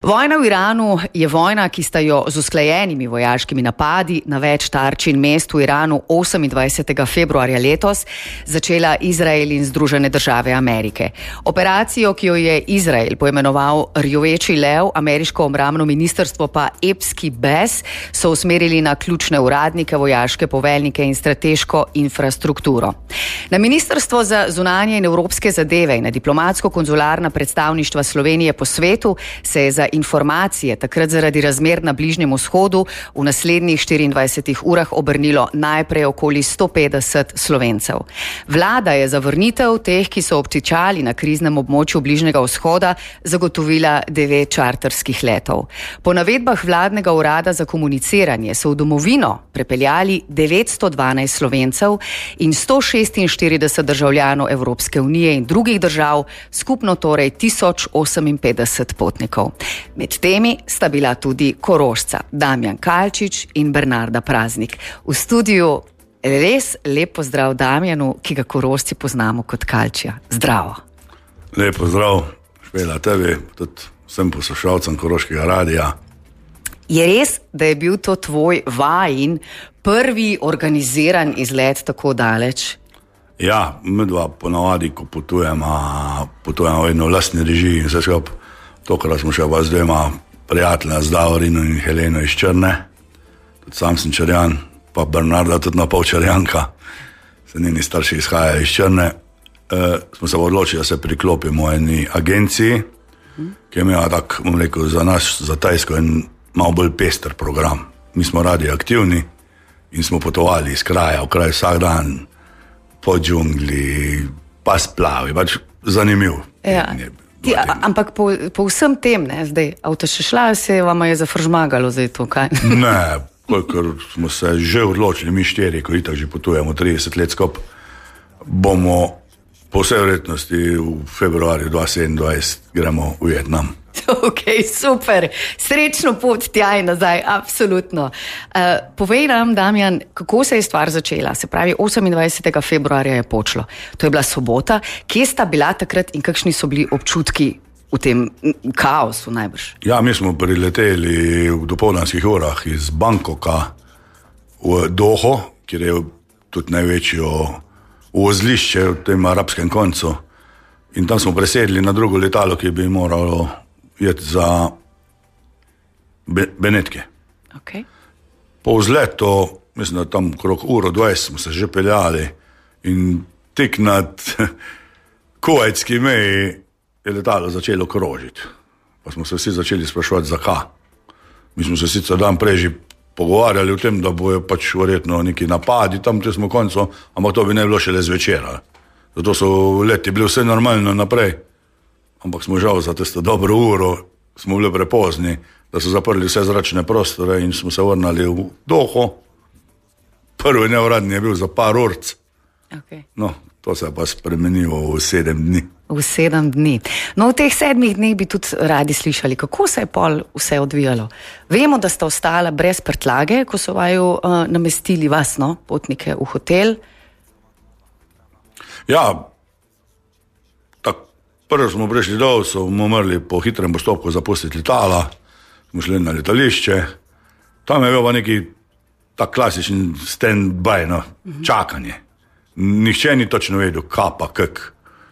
Vojna v Iranu je vojna, ki sta jo z usklajenimi vojaškimi napadi na več tarč in mest v Iranu 28. februarja letos začela Izrael in Združene države Amerike. Operacijo, ki jo je Izrael poimenoval Rjoveči lev, ameriško obrambno ministrstvo pa epski bes, so usmerili na ključne uradnike, vojaške poveljnike in strateško infrastrukturo. Na Ministrstvo za zunanje in evropske zadeve in na diplomatsko-konzularna predstavništva Slovenije po svetu se je za informacije takrat zaradi razmer na Bližnjem vzhodu v naslednjih 24 urah obrnilo najprej okoli 150 Slovencev. Vlada je za vrnitev teh, ki so obtičali na kriznem območju Bližnjega vzhoda, zagotovila 9 čarterskih letov. Po navedbah vladnega urada za komuniciranje so v domovino prepeljali 912 Slovencev in 146 državljanov Evropske unije in drugih držav, skupno torej 1058 potnikov. Med temi sta bila tudi Korošca, Damjan Kalčič in Bernarda Praznik. V studiu res lep pozdrav Damjanu, ki ga Korošci poznamo kot Kalčija. Zdravo. Lep pozdrav, Špela, tebi, tudi vsem poslušalcem Koroškega radija. Je res, da je bil to tvoj vajin prvi organiziran izlet tako daleč? Ja, midva ponavadi, ko potujemo vedno v lastni režiji in vse skupaj. Tokrat smo še pa z dvema prijatelja, z Davorino in Heleno iz Črne. Tudi sam sem Črjan, pa Bernarda tudi na pol Črjanka. Se njeni starši izhajajo iz Črne. Smo se odločili, da se priklopimo eni agenciji, ki je imela tak, bom rekel, za nas, za Tajsko en malo bolj pester program. Mi smo radi aktivni in smo potovali iz kraja v kraj vsak dan, po džungli, pa splavi, pač zanimiv. Ja. Ampak po vsem tem, ne, zdaj, avto še šla, se vam je zafržmagalo zdaj to, kaj? Ne, kolikor smo se že odločili, mi 4, ko itak že potujemo 30 let skupaj, bomo po vsej verjetnosti v februarju 2027 gremo v Vietnam. Ok, super. Srečno pot tja in nazaj, absolutno. Povej nam, Damjan, kako se je stvar začela? Se pravi, 28. februarja je počlo. To je bila sobota. Kje sta bila takrat in kakšni so bili občutki v tem kaosu najbrž? Ja, mi smo prileteli v dopoldanskih urah iz Bangkoka v Doho, kjer je tudi največje vozlišče v tem arabskem koncu. In tam smo presedli na drugo letalo, ki bi moralo jeti za Benetke. Okay. Po vzletu, mislim, da tam krok uro 20 smo se že peljali in tik nad kuvajtski meji je letalo začelo krožiti. Pa smo se vsi začeli spraševati, zakaj. Mi smo se sicer dan prej že pogovarjali o tem, da bojo pač verjetno neki napadi tam, če smo v koncu, ampak to bi ne bilo šele zvečera. Zato so leti bili vse normalno naprej. Ampak smo žal za tisto dobro uro, smo bili prepozni, da so zaprli vse zračne prostore in smo se vrnali v Doho. Prvi neuradni je bil za par urc. Okay. No, to se je pa spremenilo v 7 dni. V 7 dni. No, v teh 7 dneh bi tudi radi slišali, kako se je pol vse odvijalo. Vemo, da sta ostala brez prtljage, ko so vaju namestili vas, no, potnike v hotel. Ja, prvo smo prišli dol, so umrli po hitrem postopku zapustiti letala, smo šli na letališče, tam je bil pa neki tak klasičen stand-by, no, čakanje. Nihče ni točno vedel, kaj pa kak.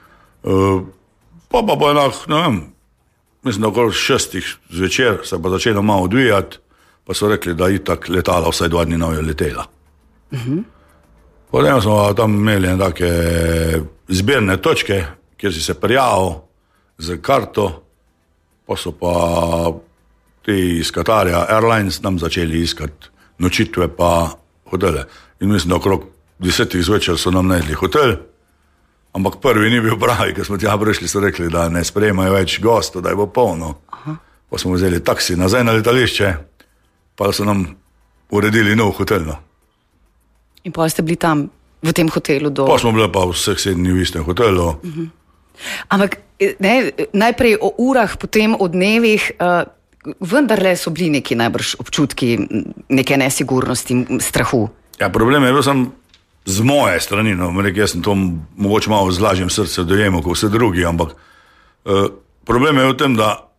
Pa enak, ne vem, mislim, da okoli 6 zvečer se pa začelo malo odvijati, pa so rekli, da itak letala vsaj 2 dni nojo letela. Potem smo tam imeli take zbirne točke, kjer si se prijavil z karto, pa so pa ti iz Qatarja Airlines nam začeli iskati nočitve pa hotele. In mislim, da okrog 10 zvečer so nam najdli hotel, ampak prvi ni bil pravi, ker smo tja prišli, so rekli, da ne sprejemajo več gostov, da je bo polno. Pa smo vzeli taksi nazaj na letališče, pa so nam uredili nov hotel. No. In pa ste bili tam v tem hotelu do... Pa smo bili pa vseh 7 dni v istem hotelu. Ampak ne, najprej o urah, potem o dnevih, vendarle so bili neki najbrž občutki neke nesigurnosti, strahu. Ja, problem je bil sam z moje strani, no, jaz sem to mogoče malo z lažjim srcem dojemal, kot vse drugi, ampak problem je v tem, da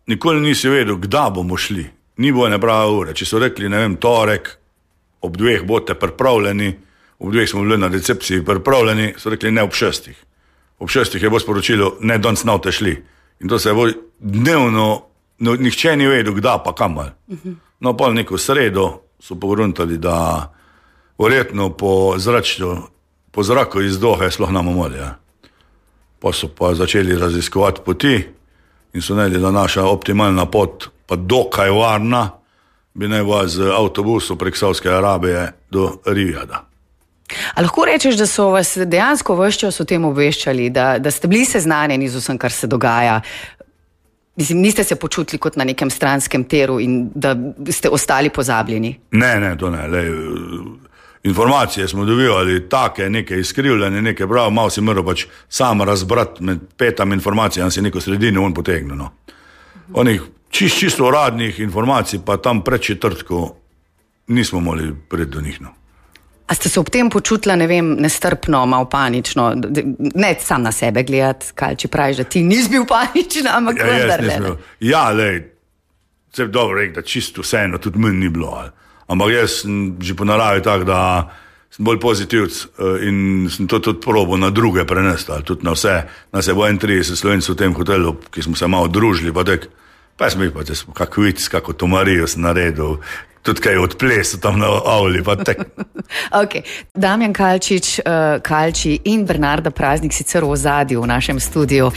nikoli nisi vedel, kdaj bomo šli. Ni bilo ene prave ure. Če so rekli, ne vem, torek, ob 2 boste pripravljeni, ob 2 smo bili na recepciji pripravljeni, so rekli ne ob 6. Ob 6 je bo sporočilo, ne danes navte šli. In to se je bo dnevno, nihče ni vedel, kdaj pa kam. No, pa neko sredo so pogruntali, da verjetno po zraku iz Dohe sploh nam omoli. Pa so pa začeli raziskovati poti in so najeli, da naša optimalna pot, pa dokaj varna, bi naj bila z avtobusom prek Saudske Arabije do Rijada. A lahko rečeš, da so vas dejansko ves čas o tem obveščali, da ste bili seznanjeni z vsem, kar se dogaja? Mislim, niste se počutili kot na nekem stranskem teru in da ste ostali pozabljeni? Ne, to ne. Informacije smo dobivali take, neke izkrivljene, neke prav, malo si moral pač sam razbrati med 5 informacijami, si neko sredino on potegnil. No. Onih čisto uradnih informacij pa tam pred četrtko nismo mogli priti do njih. No. A ste se ob tem počutila, ne vem, nestrpno, malo panično? Ne sam na sebe gledati, Kalči, praviš, da ti nisi bil paničen, ampak vendarle. Ja, se je dobro rekel, da čisto vseeno, tudi meni ni bilo. Ampak jaz sem že po naravi tak, da sem bolj pozitivc in sem to tudi probal na druge prenesti, tudi na vse. Nas je bo 31 Slovencev v tem hotelu, ki smo se malo družili, pa smo jih pa kako vic, kako Tomarijo sem naredil, tudi kaj odplesal tam na avli, pa tek. Ok, Damjan Kalčič, Kalči in Bernarda Praznik sicer v ozadju v našem studiu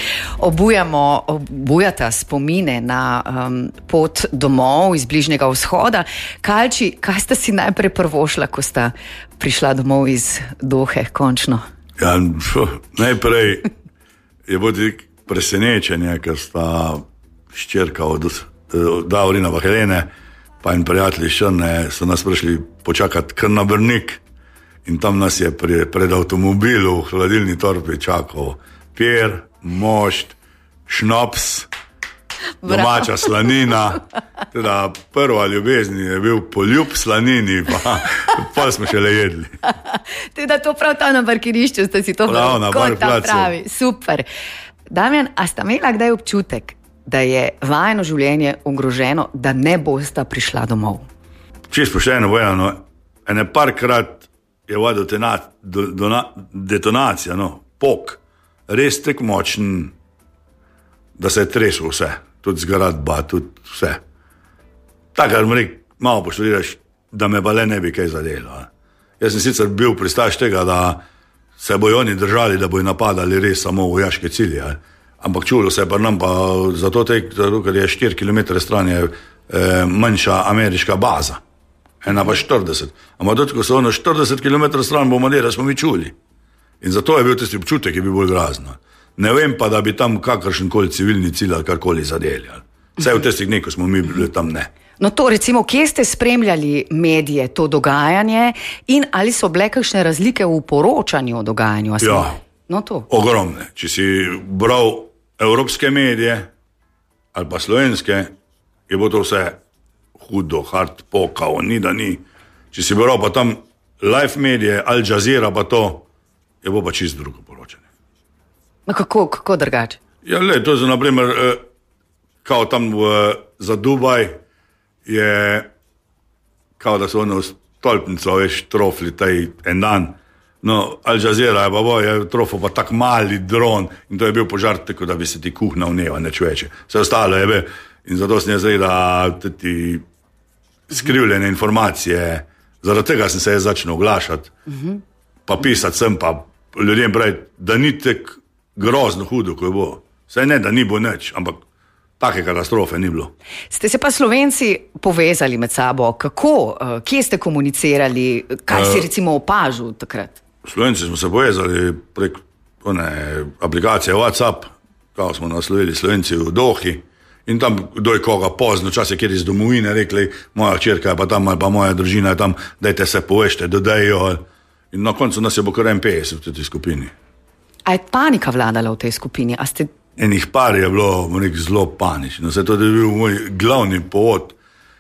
obujata spomine na pot domov iz Bližnjega vzhoda. Kalči, kaj sta si najprej prvošla, ko sta prišla domov iz Dohe, končno? Ja, najprej je bilo presenečenje, ker sta ščerka od Davorina pa Helene pa in prijatelji Šrne so nas prišli počakati kar na Brnik in tam nas je pred avtomobilu v hladilni torbi čakal pir, mošt, šnops, domača slanina. Teda prva ljubezni je bil poljub slanini, pa smo šele jedli. Teda to prav tam na parkirišču ste si to kot tam pravi. Super. Damjan, a sta imela kdaj občutek, da je vajino življenje ogroženo, da ne bosta prišla domov? Čisto pošteno povedano, ene parkrat je vodil detonacija, pok, res tek močen, da se je tresel vse, tudi zgradba, tudi vse. Takrat mi rekel, malo poštudiraš, da me pa le ne bi kaj zadelo. Jaz sem sicer bil pristaš tega, da se bojo oni držali, da bojo napadali res samo vojaške cilje, ampak čulo se je pa nam pa zato, ker je 4 km stran je manjša ameriška baza. Ena pa 40. Ampak tudi, ko so ono 40 km stran bombardira, smo mi čuli. In zato je bil tisti občutek, ki je bil bolj grazno. Ne vem pa, da bi tam kakršenkoli civilni cilj ali karkoli zadeli. Vse v tistih dneh, ko smo mi bili tam, ne. No to recimo, kje ste spremljali medije, to dogajanje in ali so bile kakšne razlike v poročanju o dogajanju? Ja, no, to. Ogromne. Če si bral evropske medije ali pa slovenske, je bilo to vse hudo, hard pokao, ni da ni. Če si bral pa tam live medije, Al Jazeera pa to, je bilo pa čisto drugo poročanje. No kako drugače? Ja, to je naprimer, kao tam za Dubaj je, kao da so ono stolpnico, veš, trofli taj en dan. No, Al Jazeera je pa je trofil pa tak mali dron in to je bil požar, tako da bi se ti kuhna vneva, neč veče. Vse ostalo je bil in zato sem jaz rekel, da ti skrivljene informacije, zaradi tega sem se jaz začel oglašati, pa pisati sem, pa ljudem pravi, da ni tek grozno hudo, ko je bilo. Saj ne, da ni bo nič, ampak take katastrofe ni bilo. Ste se pa Slovenci povezali med sabo? Kako? Kje ste komunicirali? Kaj si recimo opažil takrat? Slovenci smo se povezali prek aplikacije WhatsApp, kako smo naslovili Slovenci v Dohi in tam kdo je koga pozno, čas je kjer iz domovine rekli, moja hčerka je pa tam ali pa moja družina je tam, dajte se povežte, dodajo. In na koncu nas je bo kar 50 v tej skupini. A je panika vladala v tej skupini? Enih par je bilo zelo panično. To je bil moj glavni povod.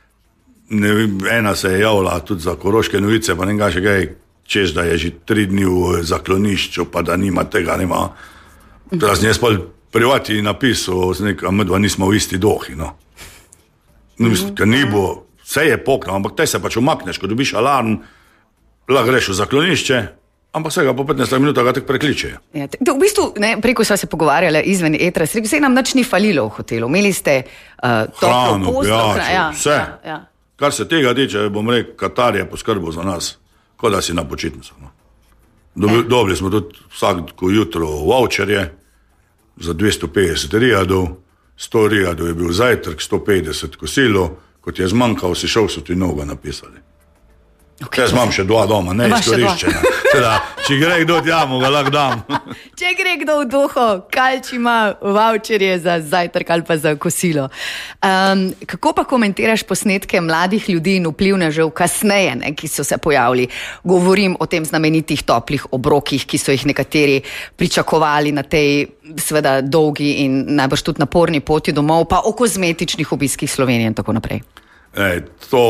Ena se je javila tudi za Koroške novice, pa nekaj še kaj, češ, da je že 3 dni v zaklonišču, pa da nima tega, nima. Teraz jaz pa privati napisal, a medva nismo v isti dohi, no. Ker ni bo, vse je pokno, ampak te se pač umakneš, ko dobiš alarm, lahko greš v zaklonišče, ampak vsega po 15 minutah ga tak prekličejo. Ja, v bistvu, preko sva se pogovarjala izven etra, vse nam nič ni falilo v hotelu. Imeli ste hrano, pijačo, vse. Ja. Kar se tega tiče, bom rekel, Katar je poskrbel za nas, kot da si na počitnicah. No. Dobili smo tudi vsako jutro voucherje za 250 riadov, 100 riadov je bil zajtrk, 150 kosilo, kot je zmanjkal, si šel, so ti noga napisali. Okay, jaz imam še 2 doma, ne izkoriščena. Teda, če gre kdo tja, mu ga lahko dam. Če gre kdo v duho, Kalč ima voucherje za zajtrk ali pa za kosilo. Kako pa komentiraš posnetke mladih ljudi in vplivnežev kasneje, ki so se pojavili? Govorim o tem znamenitih toplih obrokih, ki so jih nekateri pričakovali na tej seveda dolgi in najbrž tudi naporni poti domov, pa o kozmetičnih obiskih Slovenije in tako naprej. To...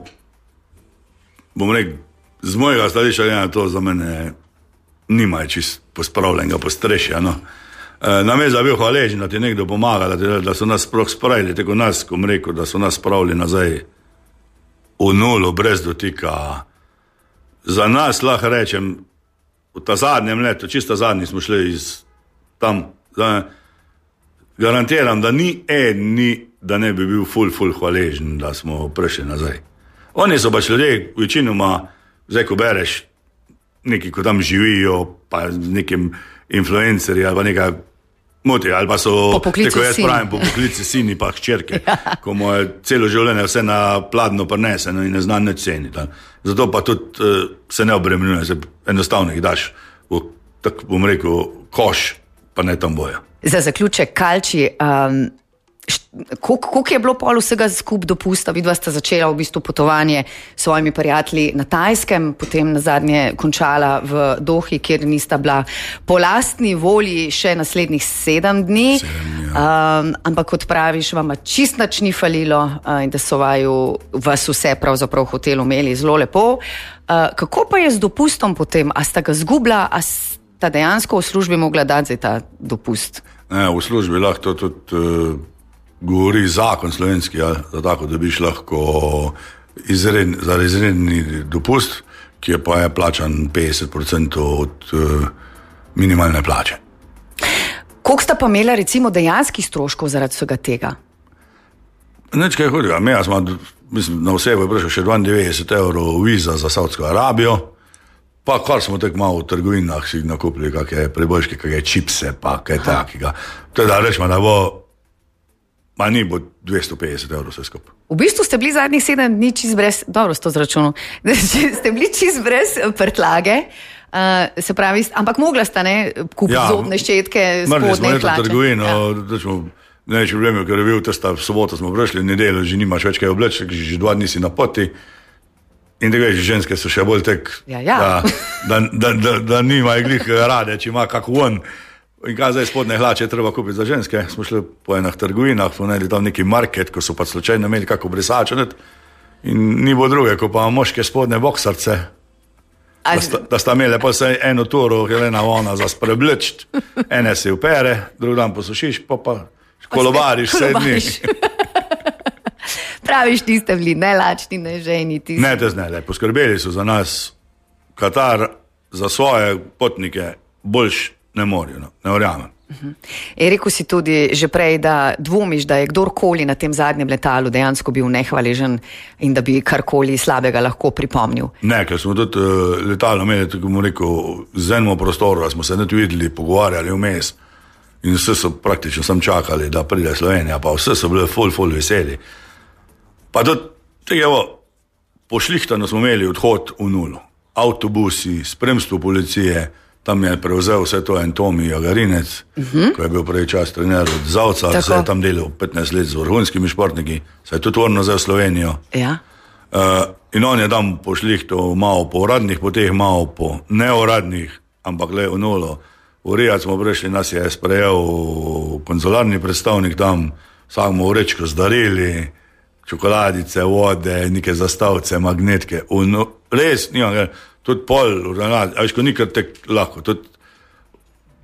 bom rekel, z mojega stališča to za mene nima čist pospravljenega postrešja. No. Nam je bil hvaležen, da ti nekdo pomaga, da so nas sploh spravili, tako nas, ko bom rekel, da so nas spravili nazaj v nulo, brez dotika. Za nas lahko rečem, v ta zadnjem letu, čisto zadnji smo šli iz tam, garantiram, da ni da ne bi bil ful hvaležen, da smo prišli nazaj. Oni so pač ljudje, večinoma, zdaj ko bereš, neki, ko tam živijo, pa z nekim influencerji ali pa nekaj moti, ali pa so, tako jaz pravim, po poklici sini pa hčerke, ko mu je celo življenje vse na pladno prineseno in ne zna nič ceniti. Zato pa tudi se ne obremenjuje, se enostavno jih daš v, tako bom rekel, koš, pa ne tam boja. Za zaključek, Kalči, koliko je bilo pol vsega skup dopusta? Vidva sta začela v bistvu potovanje s svojimi prijatelji na Tajskem, potem nazadnje končala v Dohi, kjer nista bila po lastni volji še naslednjih 7 dni. Ampak kot praviš, vama čist nič ni falilo in da so vas vse pravzaprav v hotelu imeli zelo lepo. Kako pa je z dopustom potem? A sta ga zgubila, a sta dejansko v službi mogla dati za ta dopust? Ne, v službi lahko to tudi govori zakon slovenski, da tako dobiš lahko za izredni dopust, ki je pa plačan 50% od minimalne plače. Koliko sta pa imela recimo dejanskih stroškov zaradi vsega tega? Nič kaj hudega. Mislim, na osebo je prišel še 92 € viza za Saudsko Arabijo, pa kar smo tako malo v trgovinah si nakupili, kakšne prebojške, kakšne čipse, pa kaj takega. Teda rečemo, da ma ni bo 250 € vse skupaj. V bistvu ste bili zadnjih 7 dni čist brez, dobro s to zračunal, ste bili čist brez prtljage, se pravi, ampak mogla sta kupiti zobne ščetke, spodne in hlače. Trgovino, največji problem je, ker je bil testa soboto smo prišli, nedeljo že nimaš več kaj obleč, že 2 dni si na poti in tega ženske so še bolj tek, da nima glih rade, če ima kak von. In kaj zdaj spodne hlače treba kupiti za ženske? Smo šli po enih trgovinah, smo najeli tam neki market, ko so pa slučajno imeli kako brisače in ni bo druge, ko pa moške spodne boksarce, da sta imeli pa se eno turo, Helena ona za spreblečt, ene si upere, drug dan posušiš, pa kolobariš 7 dni. Praviš, niste bili ne lačni, ne ženi. Ne, poskrbeli so za nas, Katar, za svoje potnike boljš ne morajo, ne verjamem. Rekel si tudi že prej, da dvomiš, da je kdorkoli na tem zadnjem letalu dejansko bil nehvaležen in da bi karkoli slabega lahko pripomnil. Ne, ker smo tudi letalo imeli, tako bom rekel, z enim prostoru, da smo se tudi videli, pogovarjali vmes in vse so praktično sam čakali, da pride Slovenija, pa vse so bili ful veseli. Pa tudi, pošlihtano smo imeli odhod v nulo. Avtobusi, spremstvo policije, tam je prevzel vse to en Tomi Jagarinec, ko je bil prej čas trener od Zavca, se je tam delal 15 let z vrhunskimi športniki, se je tudi vrnil za Slovenijo. Ja. In on je tam pošlihtal malo po uradnih poteh, malo po neuradnih, ampak le v nulo. V Rijad smo prišli, nas je sprejel konzularni predstavnik tam, samo vrečko z darili, čokoladice, vode, neke zastavce, magnetke. Res, nimam, tudi pol, veš, ko nikrat tek lahko, tudi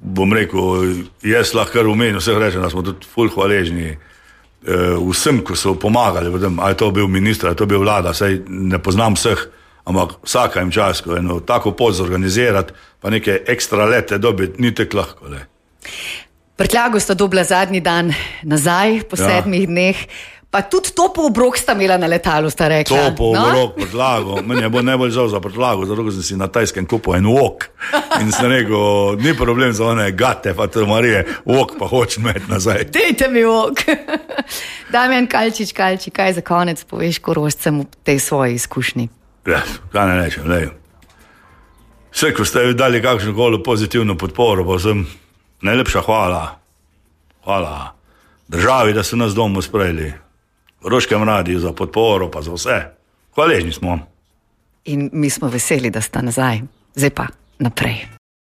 bom rekel, jaz lahko kar v vseh rečem, da smo tudi ful hvaležni vsem, ko so pomagali, a je to bil minister, a je to bil vlada, saj ne poznam vseh, ampak vsaka jim čas, ko eno tako pot zorganizirati, pa neke ekstra lete dobiti, ni tako lahko. Le. Prtljago sta dobila zadnji dan nazaj, po 7 dneh, pa tudi topo obrok sta imela na letalu, sta rekla. Topo obrok, prtljago, meni je bo najbolj žal za prtljago, zato sem si na Tajskem kupil en wok in sem rekel, ni problem za one gate, pa to Marije, wok pa hočem imeti nazaj. Dejte mi wok. Damjan Kalčič, kaj za konec poveš Korošcem v tej svoji izkušnji? Ja, kaj ne rečem, lej. Vse, ko ste dali kakšno kolo pozitivno podporo, pa sem najlepša hvala državi, da so nas domu sprejeli, Koroškem radiju za podporo, pa za vse. Hvaležni smo. In mi smo veseli, da sta nazaj. Zdaj pa naprej.